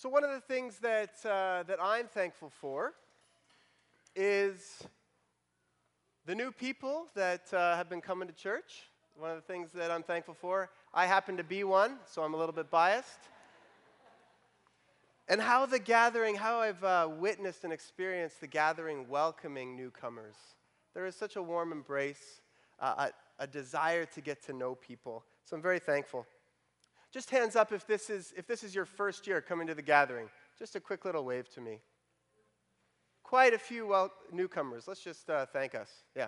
So one of the things that I'm thankful for is the new people that have been coming to church. One of the things that I'm thankful for, I happen to be one, so I'm a little bit biased. And how I've witnessed and experienced the gathering welcoming newcomers. There is such a warm embrace, a desire to get to know people. So I'm very thankful. Just hands up if this is your first year coming to the gathering. Just a quick little wave to me. Quite a few newcomers. Let's just thank us. Yeah.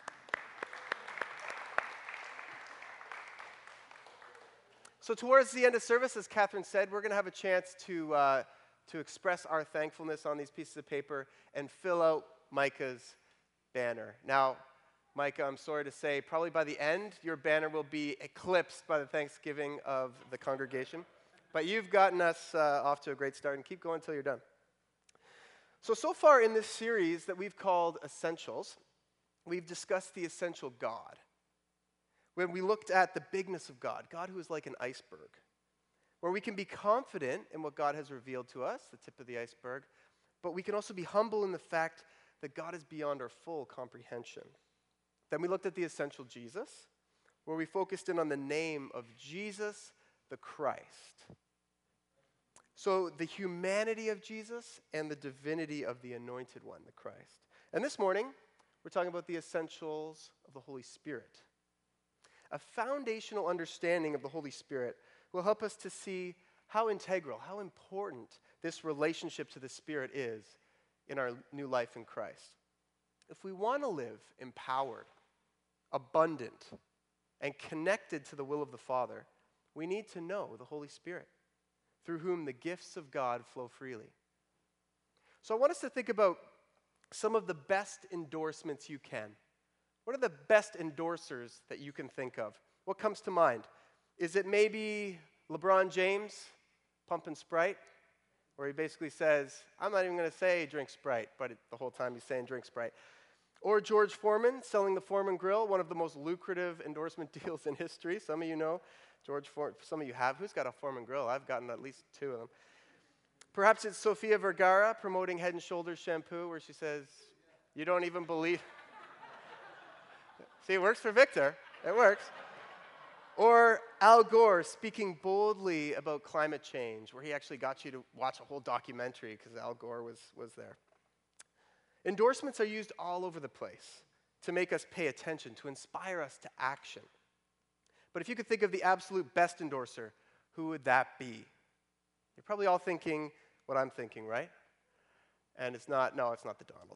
So towards the end of service, as Catherine said, we're going to have a chance to express our thankfulness on these pieces of paper and fill out Micah's banner. Now, Micah, I'm sorry to say, probably by the end, your banner will be eclipsed by the thanksgiving of the congregation. But you've gotten us off to a great start, and keep going until you're done. So far in this series that we've called Essentials, we've discussed the essential God. When we looked at the bigness of God who is like an iceberg, where we can be confident in what God has revealed to us, the tip of the iceberg, but we can also be humble in the fact that God is beyond our full comprehension. Then we looked at the essential Jesus, where we focused in on the name of Jesus the Christ. So the humanity of Jesus and the divinity of the anointed one, the Christ. And this morning, we're talking about the essentials of the Holy Spirit. A foundational understanding of the Holy Spirit will help us to see how integral, how important this relationship to the Spirit is in our new life in Christ. If we want to live empowered, abundant, and connected to the will of the Father, we need to know the Holy Spirit, through whom the gifts of God flow freely. So I want us to think about some of the best endorsements you can. What are the best endorsers that you can think of? What comes to mind? Is it maybe LeBron James pumping Sprite? Where he basically says, I'm not even going to say drink Sprite, but the whole time he's saying drink Sprite. Or George Foreman selling the Foreman Grill, one of the most lucrative endorsement deals in history. Some of you know George Foreman. Some of you have. Who's got a Foreman Grill? I've gotten at least 2 of them. Perhaps it's Sofia Vergara promoting Head & Shoulders shampoo, where she says, you don't even believe. See, it works for Victor. It works. Or Al Gore speaking boldly about climate change, where he actually got you to watch a whole documentary because Al Gore was there. Endorsements are used all over the place to make us pay attention, to inspire us to action. But if you could think of the absolute best endorser, who would that be? You're probably all thinking what I'm thinking, right? And it's not the Donald.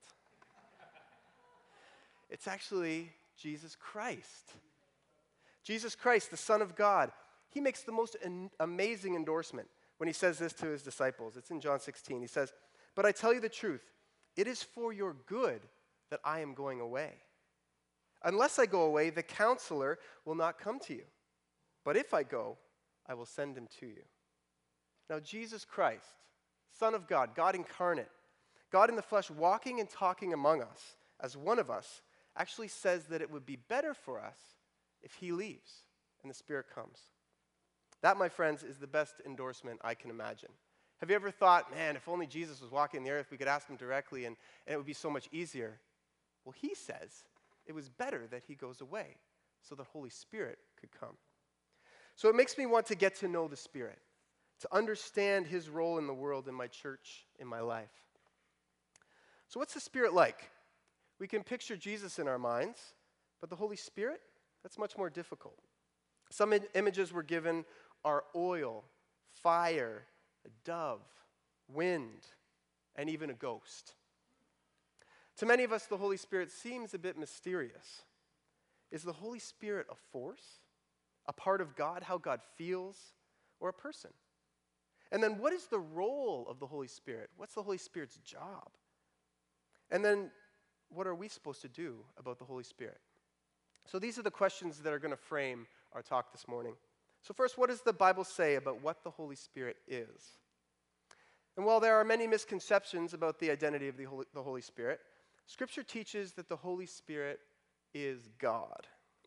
It's actually Jesus Christ. Jesus Christ, the Son of God. He makes the most amazing endorsement when he says this to his disciples. It's in John 16. He says, but I tell you the truth, it is for your good that I am going away. Unless I go away, the counselor will not come to you. But if I go, I will send him to you. Now, Jesus Christ, Son of God, God incarnate, God in the flesh, walking and talking among us as one of us, actually says that it would be better for us if he leaves and the Spirit comes. That, my friends, is the best endorsement I can imagine. Have you ever thought, man, if only Jesus was walking the earth, we could ask him directly and it would be so much easier? Well, he says it was better that he goes away so the Holy Spirit could come. So it makes me want to get to know the Spirit, to understand his role in the world, in my church, in my life. So what's the Spirit like? We can picture Jesus in our minds, but the Holy Spirit, that's much more difficult. Some images we're given are oil, fire, a dove, wind, and even a ghost. To many of us, the Holy Spirit seems a bit mysterious. Is the Holy Spirit a force, a part of God, how God feels, or a person? And then what is the role of the Holy Spirit? What's the Holy Spirit's job? And then what are we supposed to do about the Holy Spirit? So these are the questions that are going to frame our talk this morning. So first, what does the Bible say about what the Holy Spirit is? And while there are many misconceptions about the identity of the Holy Spirit, Scripture teaches that the Holy Spirit is God.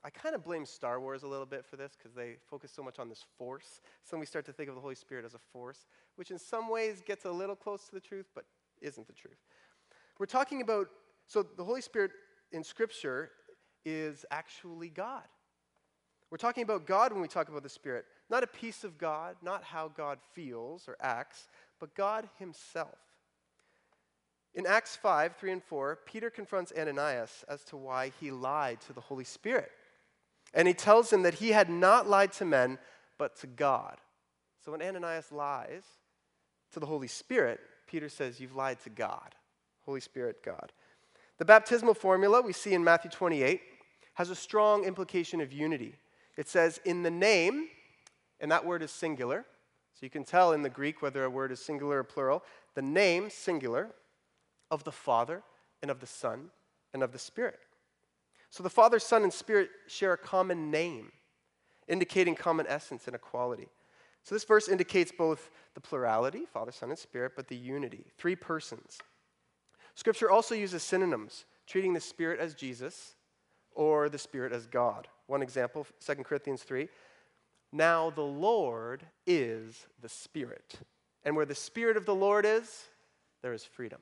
I kind of blame Star Wars a little bit for this because they focus so much on this force. So we start to think of the Holy Spirit as a force, which in some ways gets a little close to the truth, but isn't the truth. We're talking about, so the Holy Spirit in Scripture is actually God. We're talking about God when we talk about the Spirit. Not a piece of God, not how God feels or acts, but God himself. In Acts 5, 3 and 4, Peter confronts Ananias as to why he lied to the Holy Spirit. And he tells him that he had not lied to men, but to God. So when Ananias lies to the Holy Spirit, Peter says, you've lied to God. Holy Spirit, God. The baptismal formula we see in Matthew 28 has a strong implication of unity. It says, in the name, and that word is singular, so you can tell in the Greek whether a word is singular or plural, the name, singular, of the Father and of the Son and of the Spirit. So the Father, Son, and Spirit share a common name, indicating common essence and equality. So this verse indicates both the plurality, Father, Son, and Spirit, but the unity, three persons. Scripture also uses synonyms, treating the Spirit as Jesus or the Spirit as God. One example, 2 Corinthians 3, now the Lord is the Spirit. And where the Spirit of the Lord is, there is freedom.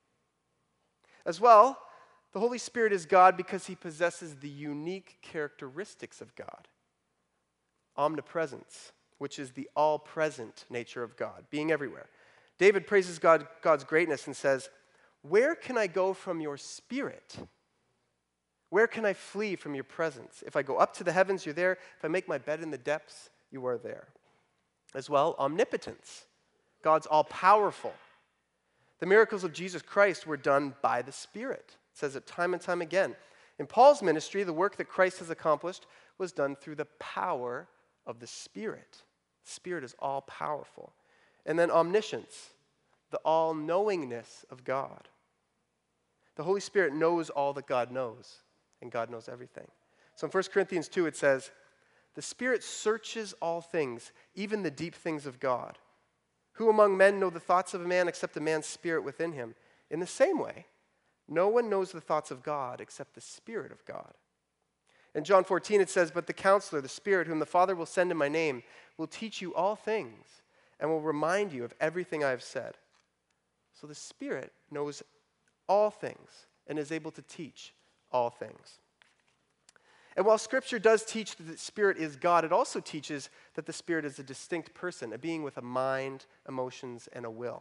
As well, the Holy Spirit is God because he possesses the unique characteristics of God. Omnipresence, which is the all-present nature of God, being everywhere. David praises God's greatness and says, where can I go from your Spirit? Where can I flee from your presence? If I go up to the heavens, you're there. If I make my bed in the depths, you are there. As well, omnipotence. God's all-powerful. The miracles of Jesus Christ were done by the Spirit. It says it time and time again. In Paul's ministry, the work that Christ has accomplished was done through the power of the Spirit. The Spirit is all-powerful. And then omniscience, the all-knowingness of God. The Holy Spirit knows all that God knows, and God knows everything. So in 1 Corinthians 2, it says, the Spirit searches all things, even the deep things of God. Who among men know the thoughts of a man except a man's spirit within him? In the same way, no one knows the thoughts of God except the Spirit of God. In John 14, it says, but the Counselor, the Spirit, whom the Father will send in my name, will teach you all things and will remind you of everything I have said. So the Spirit knows all things and is able to teach all things. And while Scripture does teach that the Spirit is God, it also teaches that the Spirit is a distinct person, a being with a mind, emotions, and a will.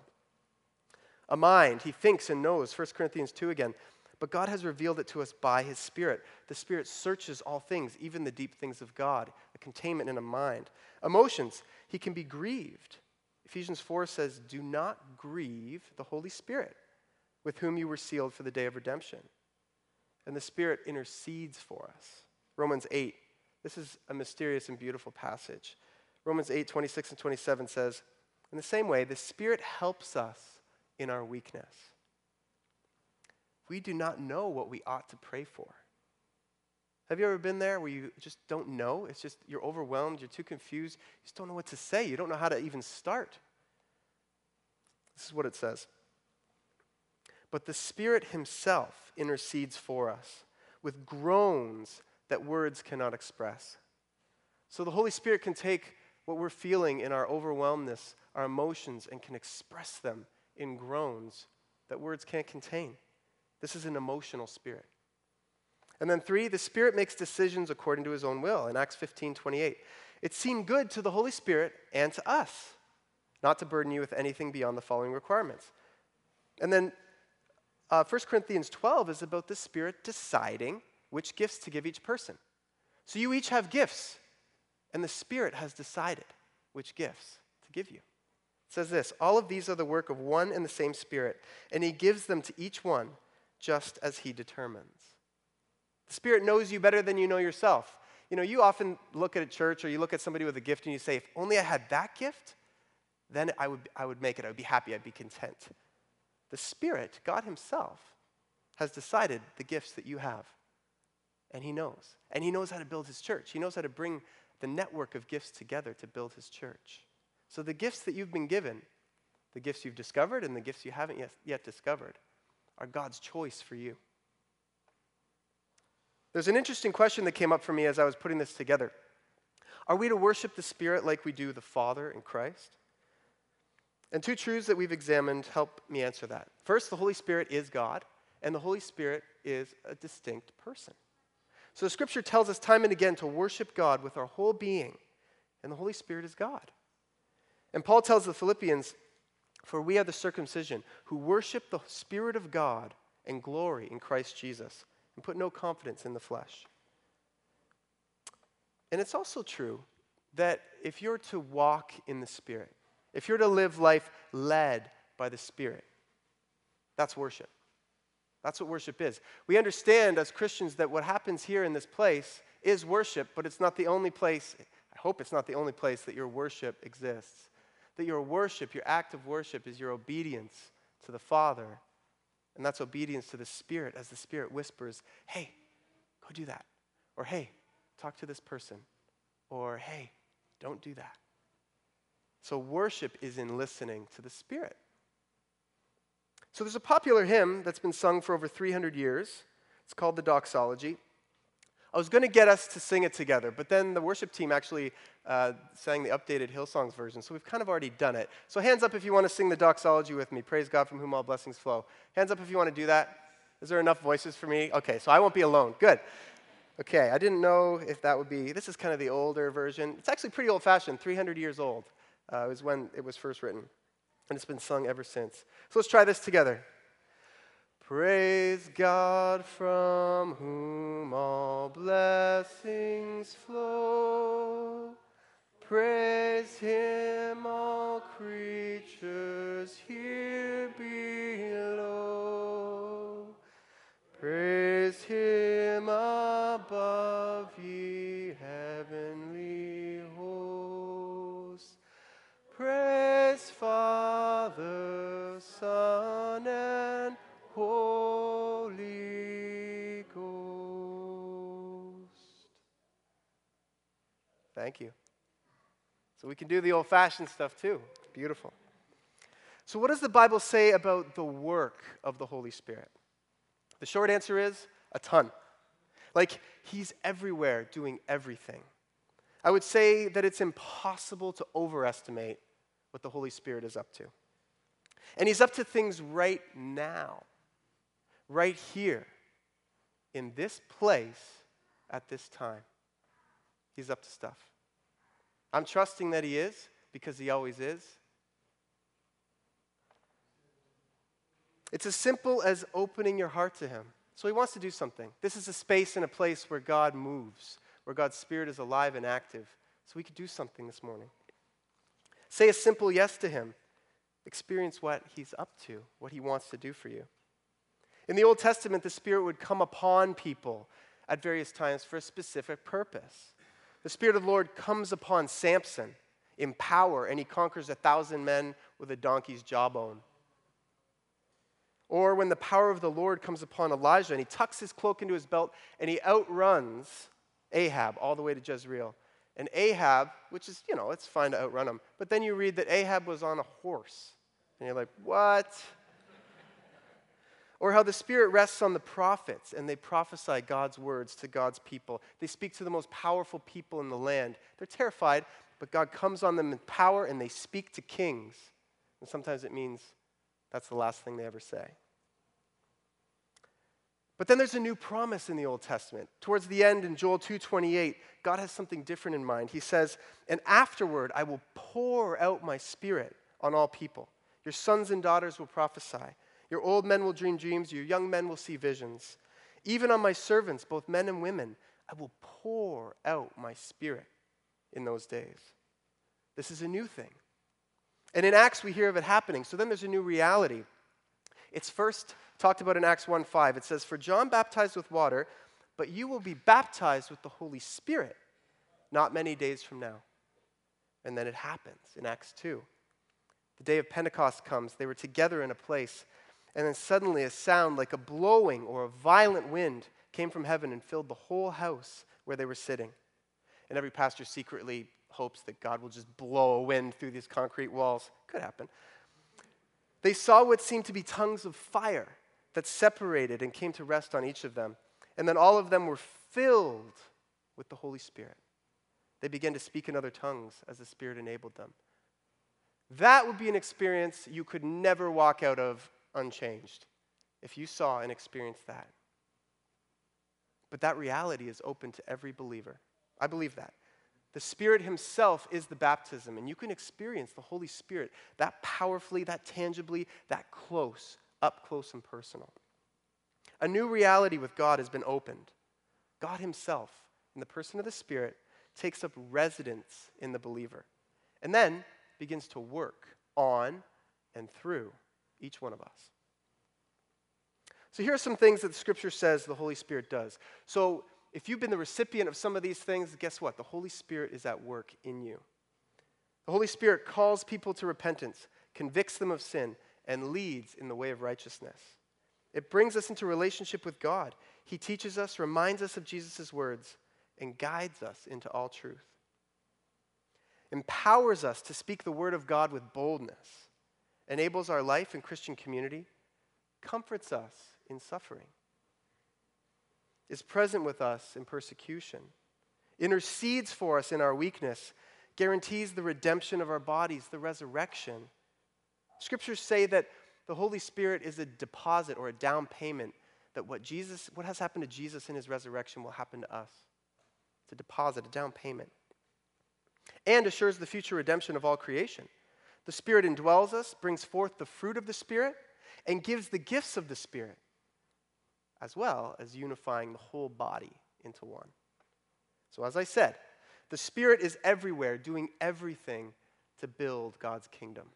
A mind, he thinks and knows, 1 Corinthians 2 again, but God has revealed it to us by his Spirit. The Spirit searches all things, even the deep things of God, a containment in a mind. Emotions, he can be grieved. Ephesians 4 says, do not grieve the Holy Spirit, with whom you were sealed for the day of redemption. And the Spirit intercedes for us. Romans 8, this is a mysterious and beautiful passage. Romans 8, 26 and 27 says, in the same way, the Spirit helps us in our weakness. We do not know what we ought to pray for. Have you ever been there where you just don't know? It's just you're overwhelmed, you're too confused, you just don't know what to say. You don't know how to even start. This is what it says. But the Spirit himself intercedes for us with groans that words cannot express. So the Holy Spirit can take what we're feeling in our overwhelmness, our emotions, and can express them in groans that words can't contain. This is an emotional spirit. And then 3, the Spirit makes decisions according to his own will. In Acts 15:28, it seemed good to the Holy Spirit and to us not to burden you with anything beyond the following requirements. And then 1 Corinthians 12 is about the Spirit deciding which gifts to give each person. So you each have gifts, and the Spirit has decided which gifts to give you. It says this, all of these are the work of one and the same Spirit, and he gives them to each one just as he determines. The Spirit knows you better than you know yourself. You know, you often look at a church or you look at somebody with a gift and you say, if only I had that gift, then I would make it. I would be happy. I'd be content. The Spirit, God himself, has decided the gifts that you have. And he knows. And he knows how to build his church. He knows how to bring the network of gifts together to build his church. So the gifts that you've been given, the gifts you've discovered and the gifts you haven't yet discovered, are God's choice for you. There's an interesting question that came up for me as I was putting this together. Are we to worship the Spirit like we do the Father in Christ? And two truths that we've examined help me answer that. First, the Holy Spirit is God, and the Holy Spirit is a distinct person. So the Scripture tells us time and again to worship God with our whole being, and the Holy Spirit is God. And Paul tells the Philippians, for we are the circumcision who worship the Spirit of God and glory in Christ Jesus and put no confidence in the flesh. And it's also true that if you're to walk in the Spirit, if you're to live life led by the Spirit, that's worship. That's what worship is. We understand as Christians that what happens here in this place is worship, but it's not the only place, I hope it's not the only place that your worship exists. That your worship, your act of worship is your obedience to the Father, and that's obedience to the Spirit as the Spirit whispers, hey, go do that. Or hey, talk to this person. Or hey, don't do that. So worship is in listening to the Spirit. So there's a popular hymn that's been sung for over 300 years. It's called the Doxology. I was going to get us to sing it together, but then the worship team actually sang the updated Hillsongs version, so we've kind of already done it. So hands up if you want to sing the Doxology with me. Praise God from whom all blessings flow. Hands up if you want to do that. Is there enough voices for me? Okay, so I won't be alone. Good. Okay, I didn't know if that would be, this is kind of the older version. It's actually pretty old-fashioned, 300 years old. It was when it was first written, and it's been sung ever since. So let's try this together. Praise God from whom all blessings flow. Praise Him, all creatures here below. Praise Him above, ye heavenly hosts. Praise Father, Son, and Holy Ghost. Thank you. So we can do the old-fashioned stuff too. It's beautiful. So what does the Bible say about the work of the Holy Spirit? The short answer is a ton. Like, He's everywhere doing everything. I would say that it's impossible to overestimate what the Holy Spirit is up to. And He's up to things right now. Right here, in this place, at this time. He's up to stuff. I'm trusting that He is, because He always is. It's as simple as opening your heart to Him. So He wants to do something. This is a space and a place where God moves, where God's Spirit is alive and active. So we could do something this morning. Say a simple yes to Him. Experience what He's up to, what He wants to do for you. In the Old Testament, the Spirit would come upon people at various times for a specific purpose. The Spirit of the Lord comes upon Samson in power, and he conquers 1,000 men with a donkey's jawbone. Or when the power of the Lord comes upon Elijah, and he tucks his cloak into his belt, and he outruns Ahab all the way to Jezreel. And Ahab, which is, it's fine to outrun him, but then you read that Ahab was on a horse. And you're like, what? Or how the Spirit rests on the prophets, and they prophesy God's words to God's people. They speak to the most powerful people in the land. They're terrified, but God comes on them in power, and they speak to kings. And sometimes it means that's the last thing they ever say. But then there's a new promise in the Old Testament. Towards the end, in Joel 2:28, God has something different in mind. He says, and afterward I will pour out my Spirit on all people. Your sons and daughters will prophesy. Your old men will dream dreams. Your young men will see visions. Even on my servants, both men and women, I will pour out my Spirit in those days. This is a new thing. And in Acts, we hear of it happening. So then there's a new reality. It's first talked about in Acts 1:5. It says, for John baptized with water, but you will be baptized with the Holy Spirit not many days from now. And then it happens in Acts 2. The day of Pentecost comes. They were together in a place. And then suddenly a sound like a blowing or a violent wind came from heaven and filled the whole house where they were sitting. And every pastor secretly hopes that God will just blow a wind through these concrete walls. Could happen. They saw what seemed to be tongues of fire that separated and came to rest on each of them. And then all of them were filled with the Holy Spirit. They began to speak in other tongues as the Spirit enabled them. That would be an experience you could never walk out of unchanged if you saw and experienced that. But that reality is open to every believer. I believe that. The Spirit himself is the baptism, and you can experience the Holy Spirit that powerfully, that tangibly, that close, up close and personal. A new reality with God has been opened. God himself, in the person of the Spirit, takes up residence in the believer, and then begins to work on and through each one of us. So here are some things that the Scripture says the Holy Spirit does. So if you've been the recipient of some of these things, guess what? The Holy Spirit is at work in you. The Holy Spirit calls people to repentance, convicts them of sin, and leads in the way of righteousness. It brings us into relationship with God. He teaches us, reminds us of Jesus' words, and guides us into all truth. Empowers us to speak the word of God with boldness, enables our life and Christian community, comforts us in suffering, is present with us in persecution, intercedes for us in our weakness, guarantees the redemption of our bodies, the resurrection. Scriptures say that the Holy Spirit is a deposit or a down payment that what has happened to Jesus in his resurrection will happen to us. It's a deposit, a down payment. And assures the future redemption of all creation. The Spirit indwells us, brings forth the fruit of the Spirit, and gives the gifts of the Spirit, as well as unifying the whole body into one. So as I said, the Spirit is everywhere, doing everything to build God's kingdom.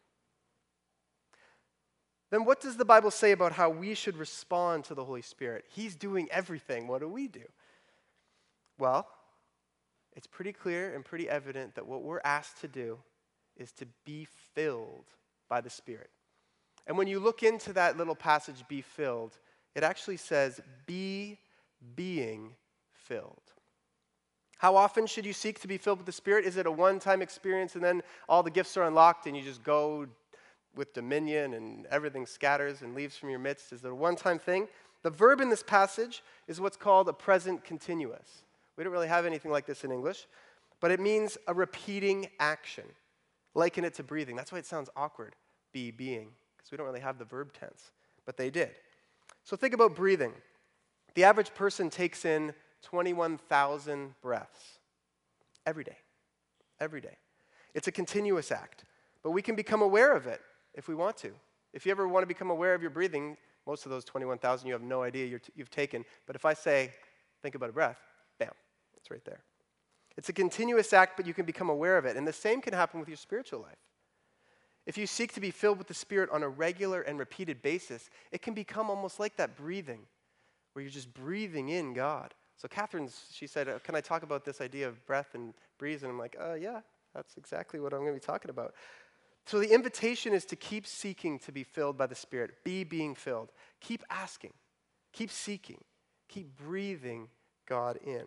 Then what does the Bible say about how we should respond to the Holy Spirit? He's doing everything. What do we do? Well, it's pretty clear and pretty evident that what we're asked to do is to be filled by the Spirit. And when you look into that little passage, be filled, it actually says, be being filled. How often should you seek to be filled with the Spirit? Is it a one-time experience and then all the gifts are unlocked and you just go with dominion and everything scatters and leaves from your midst? Is it a one-time thing? The verb in this passage is what's called a present continuous. We don't really have anything like this in English, but it means a repeating action. Liken it to breathing. That's why it sounds awkward, be being, because we don't really have the verb tense, but they did. So think about breathing. The average person takes in 21,000 breaths every day. Every day. It's a continuous act, but we can become aware of it if we want to. If you ever want to become aware of your breathing, most of those 21,000 you have no idea you've taken, but if I say, think about a breath, bam, it's right there. It's a continuous act, but you can become aware of it, and the same can happen with your spiritual life. If you seek to be filled with the Spirit on a regular and repeated basis, it can become almost like that breathing, where you're just breathing in God. So she said, can I talk about this idea of breath and breathe? And I'm like, yeah, that's exactly what I'm going to be talking about. So the invitation is to keep seeking to be filled by the Spirit. Be being filled. Keep asking. Keep seeking. Keep breathing God in.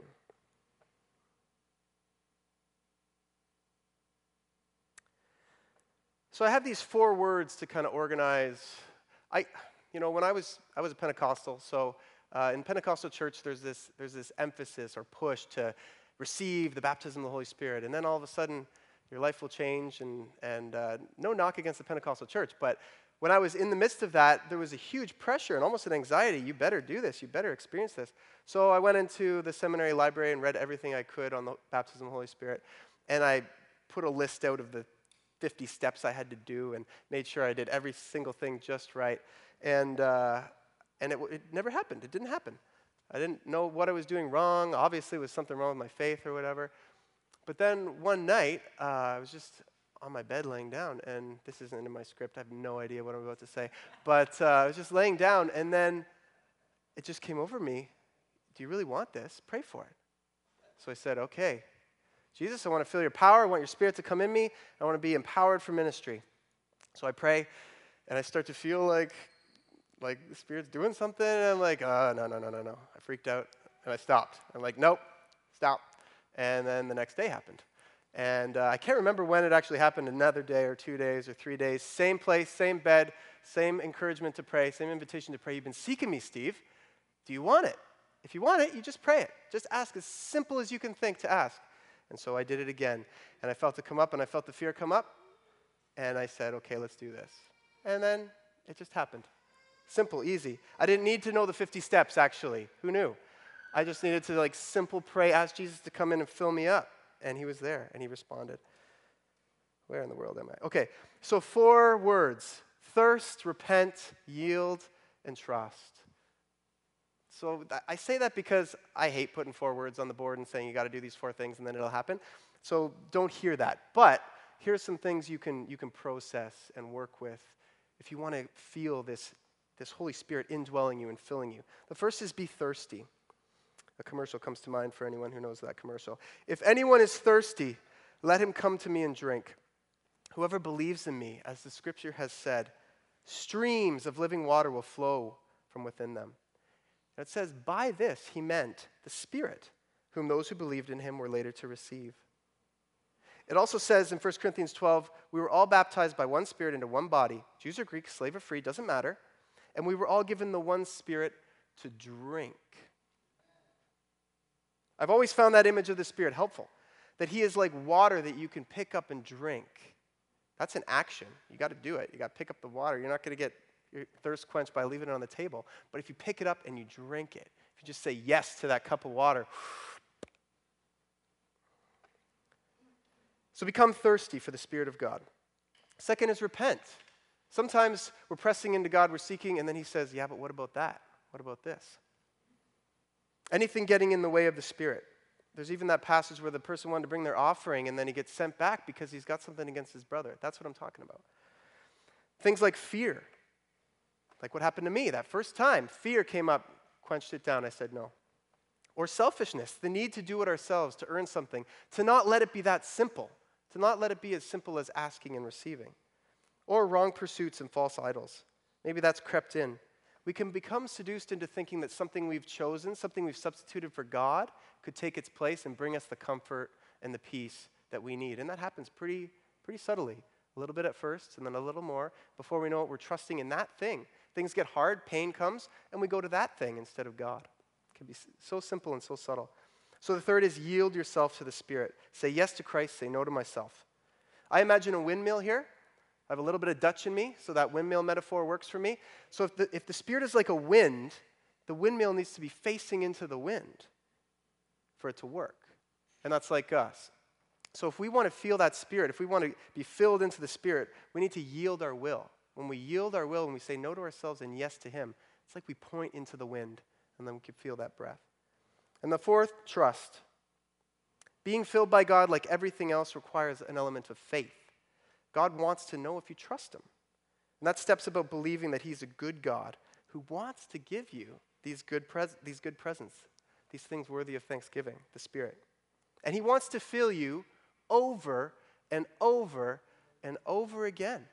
So I have these 4 words to kind of organize. When I was a Pentecostal, so in Pentecostal church there's this emphasis or push to receive the baptism of the Holy Spirit, and then all of a sudden your life will change. And no knock against the Pentecostal church, but when I was in the midst of that, there was a huge pressure and almost an anxiety. You better do this. You better experience this. So I went into the seminary library and read everything I could on the baptism of the Holy Spirit, and I put a list out of the 50 steps I had to do and made sure I did every single thing just right. And it never happened. It didn't happen. I didn't know what I was doing wrong. Obviously, it was something wrong with my faith or whatever. But then one night, I was just on my bed laying down, and this isn't in my script. I have no idea what I'm about to say. But I was just laying down, and then it just came over me. Do you really want this? Pray for it. So I said, okay, Jesus, I want to feel your power. I want your Spirit to come in me. I want to be empowered for ministry. So I pray, and I start to feel like the Spirit's doing something, and I'm like, no. I freaked out, and I stopped. I'm like, nope, stop. And then the next day happened. And I can't remember when it actually happened, another day or 2 days or 3 days. Same place, same bed, same encouragement to pray, same invitation to pray. You've been seeking me, Steve. Do you want it? if you want it, you just pray it. Just ask as simple as you can think to ask. And so I did it again. And I felt it come up, and I felt the fear come up. And I said, okay, let's do this. And then it just happened. Simple, easy. I didn't need to know the 50 steps, actually. Who knew? I just needed to, simple pray, ask Jesus to come in and fill me up. And he was there, and he responded. Where in the world am I? Okay, so 4 words. Thirst, repent, yield, and trust. So I say that because I hate putting 4 words on the board and saying you got to do these 4 things and then it'll happen. So don't hear that. But here's some things you can process and work with if you want to feel this Holy Spirit indwelling you and filling you. The first is be thirsty. A commercial comes to mind for anyone who knows that commercial. If anyone is thirsty, let him come to me and drink. Whoever believes in me, as the scripture has said, streams of living water will flow from within them. And it says, by this he meant the Spirit, whom those who believed in him were later to receive. It also says in 1 Corinthians 12, we were all baptized by one Spirit into one body, Jews or Greeks, slave or free, doesn't matter, and we were all given the one Spirit to drink. I've always found that image of the Spirit helpful, that he is like water that you can pick up and drink. That's an action. You got to do it. You got to pick up the water. You're not going to get your thirst quenched by leaving it on the table. But if you pick it up and you drink it, if you just say yes to that cup of water. So become thirsty for the Spirit of God. Second is repent. Sometimes we're pressing into God, we're seeking, and then he says, yeah, but what about that? What about this? Anything getting in the way of the Spirit. There's even that passage where the person wanted to bring their offering and then he gets sent back because he's got something against his brother. That's what I'm talking about. Things like fear. Like what happened to me that first time. Fear came up, quenched it down. I said no. Or selfishness, the need to do it ourselves, to earn something. To not let it be that simple. To not let it be as simple as asking and receiving. Or wrong pursuits and false idols. Maybe that's crept in. We can become seduced into thinking that something we've chosen, something we've substituted for God, could take its place and bring us the comfort and the peace that we need. And that happens pretty subtly. A little bit at first, and then a little more. Before we know it, we're trusting in that thing. Things get hard, pain comes, and we go to that thing instead of God. It can be so simple and so subtle. So the third is yield yourself to the Spirit. Say yes to Christ, say no to myself. I imagine a windmill here. I have a little bit of Dutch in me, so that windmill metaphor works for me. So if the Spirit is like a wind, the windmill needs to be facing into the wind for it to work. And that's like us. So if we want to feel that Spirit, if we want to be filled into the Spirit, we need to yield our will. When we yield our will and we say no to ourselves and yes to him, it's like we point into the wind, and then we can feel that breath. And the fourth, trust. Being filled by God, like everything else, requires an element of faith. God wants to know if you trust him. And that step's about believing that he's a good God who wants to give you these good presents, these things worthy of thanksgiving, the Spirit. And he wants to fill you over and over and over again.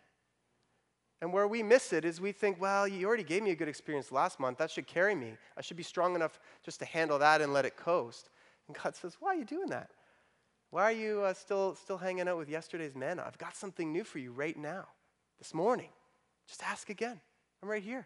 And where we miss it is we think, well, you already gave me a good experience last month. That should carry me. I should be strong enough just to handle that and let it coast. And God says, why are you doing that? Why are you still hanging out with yesterday's manna? I've got something new for you right now, this morning. Just ask again. I'm right here.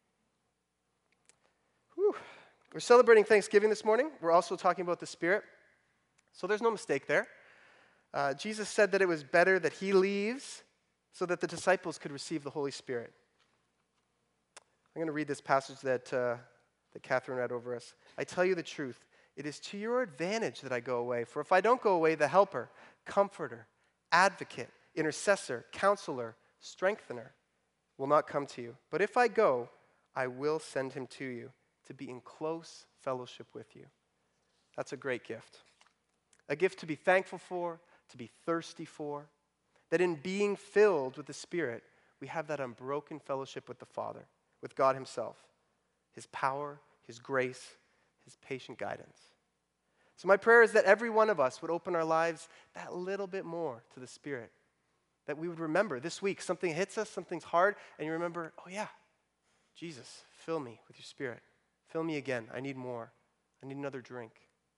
Whew. We're celebrating Thanksgiving this morning. We're also talking about the Spirit. So there's no mistake there. Jesus said that it was better that he leaves so that the disciples could receive the Holy Spirit. I'm going to read this passage that Catherine read over us. I tell you the truth. It is to your advantage that I go away. For if I don't go away, the helper, comforter, advocate, intercessor, counselor, strengthener will not come to you. But if I go, I will send him to you to be in close fellowship with you. That's a great gift. A gift to be thankful for, to be thirsty for. That in being filled with the Spirit, we have that unbroken fellowship with the Father, with God himself, his power, his grace, his patient guidance. So my prayer is that every one of us would open our lives that little bit more to the Spirit. That we would remember this week, something hits us, something's hard, and you remember, oh yeah, Jesus, fill me with your Spirit. Fill me again. I need more. I need another drink.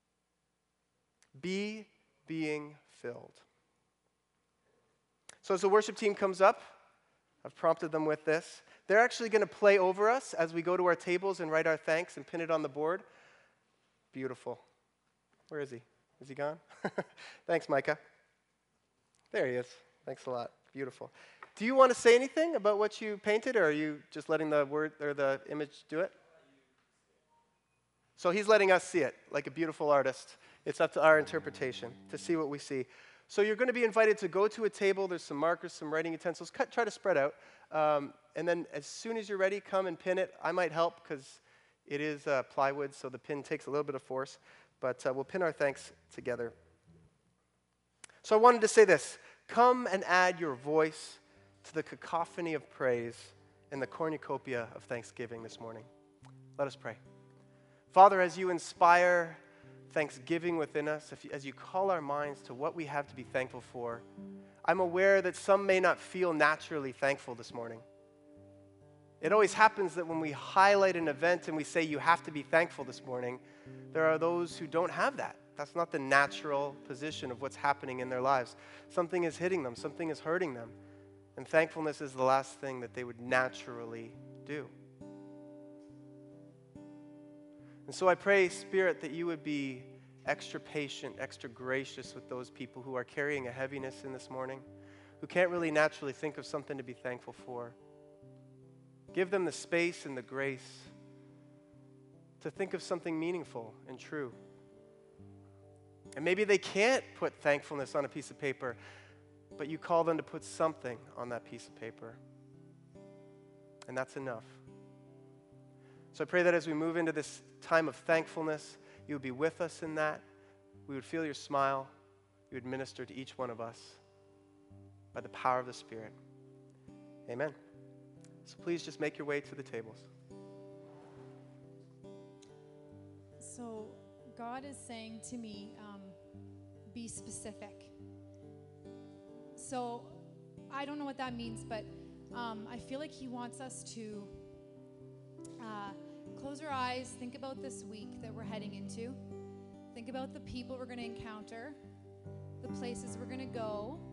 Be being filled. So as the worship team comes up, I've prompted them with this. They're actually going to play over us as we go to our tables and write our thanks and pin it on the board. Beautiful. Where is he? Is he gone? Thanks, Micah. There he is. Thanks a lot. Beautiful. Do you want to say anything about what you painted, or are you just letting the word or the image do it? So he's letting us see it like a beautiful artist. It's up to our interpretation to see what we see. So you're going to be invited to go to a table. There's some markers, some writing utensils. Try to spread out. And then as soon as you're ready, come and pin it. I might help because it is plywood, so the pin takes a little bit of force. But we'll pin our thanks together. So I wanted to say this. Come and add your voice to the cacophony of praise and the cornucopia of thanksgiving this morning. Let us pray. Father, as you inspire thanksgiving within us, as you call our minds to what we have to be thankful for, I'm aware that some may not feel naturally thankful this morning. It always happens that when we highlight an event and we say you have to be thankful this morning, there are those who don't have that. That's not the natural position of what's happening in their lives. Something is hitting them. Something is hurting them. And thankfulness is the last thing that they would naturally do. And so I pray, Spirit, that you would be extra patient, extra gracious with those people who are carrying a heaviness in this morning, who can't really naturally think of something to be thankful for. Give them the space and the grace to think of something meaningful and true. And maybe they can't put thankfulness on a piece of paper, but you call them to put something on that piece of paper. And that's enough. So I pray that as we move into this time of thankfulness, you would be with us in that. We would feel your smile. You would minister to each one of us by the power of the Spirit. Amen. So please just make your way to the tables. So God is saying to me, be specific. So I don't know what that means, but I feel like he wants us to close our eyes, think about this week that we're heading into. Think about the people we're going to encounter, the places we're going to go,